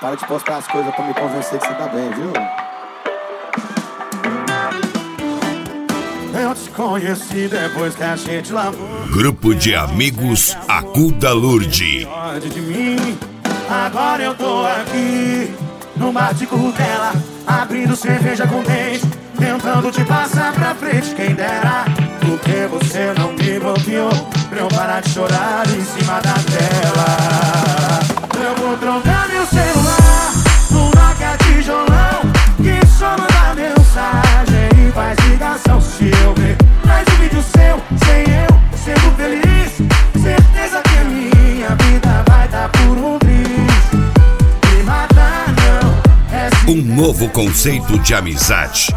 Para de postar as coisas pra me convencer que você tá bem, viu? Eu te conheci depois que a gente lavou. Grupo de amigos Acuda Lourdes. De mim, agora eu tô aqui no bar de Curtela, abrindo cerveja com dente, tentando te passar pra frente. Quem dera, porque você não me bloqueou pra eu parar de chorar em cima da tela. Eu vou trocar meu celular no Nokia tijolão, que só manda mensagem e faz ligação. Se eu ver mais um vídeo seu, sem eu sendo feliz, certeza que a minha vida vai dar por um triz. Me matar não é Um novo conceito de amizade.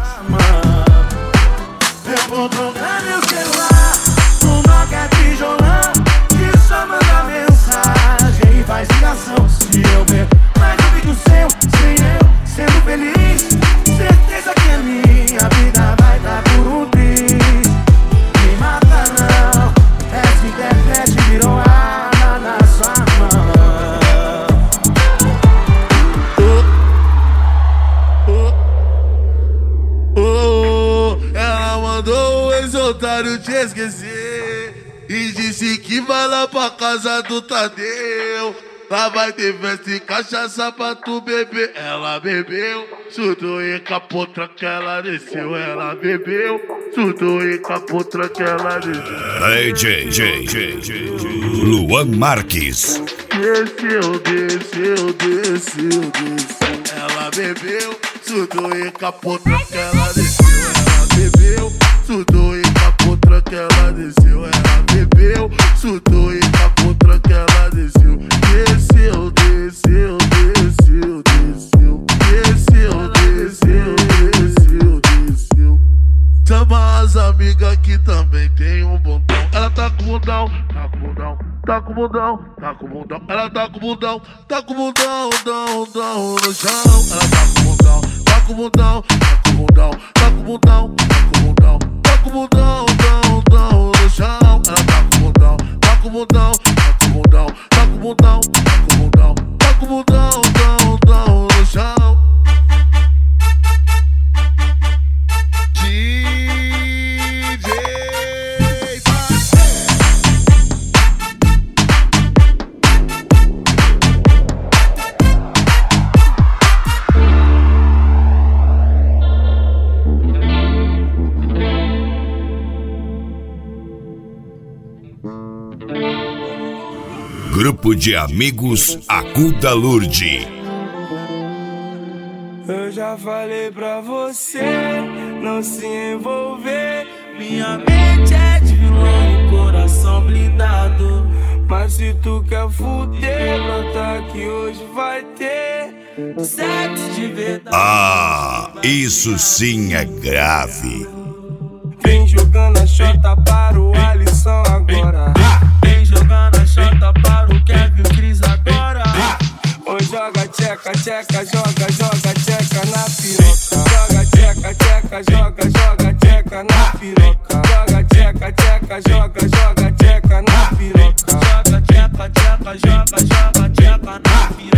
Eu vou trocar meu celular no Nokia tijolão, que só manda mensagem e faz ligação. Se eu ver mais um vídeo seu, sem eu sendo feliz, certeza que a minha vida vai dar por um triz. Me mata não, essa internet virou arma na sua mão. Ela mandou o ex-otário te esquecer e disse que vai lá pra casa do Tadeu. Lá vai ter festa e cachaça pra tu beber. Ela bebeu, surtou e capotra que ela desceu. Ela bebeu, surtou e capotra que ela desceu. Luan Marques. Desceu. Ela bebeu, surtou e capotra que ela desceu. Ela bebeu, surtou e capotra que ela desceu. Ela bebeu, surtou e capotra que ela desceu. Desceu. Chama as amigas que também tem um bundão. Ela tá com bundão. Ela tá com bundão, no chão. Ela tá com bundão no chão. Ela tá com bundão no chão. Grupo de amigos Acuda Lourdes. Eu já falei pra você não se envolver. Minha mente é de vilão e coração blindado. Mas se tu quer fuder, brota que hoje vai ter sexo de verdade. Ah, isso sim é grave. Vem jogando a chota para o Alisson agora. Vem jogando a chota para o Kevin Cris agora. Oi, joga tcheca, joga tcheca na piroca. Joga tcheca, joga tcheca na piroca. Joga tcheca, joga tcheca na piroca. Joga tcheca, joga tcheca na piroca.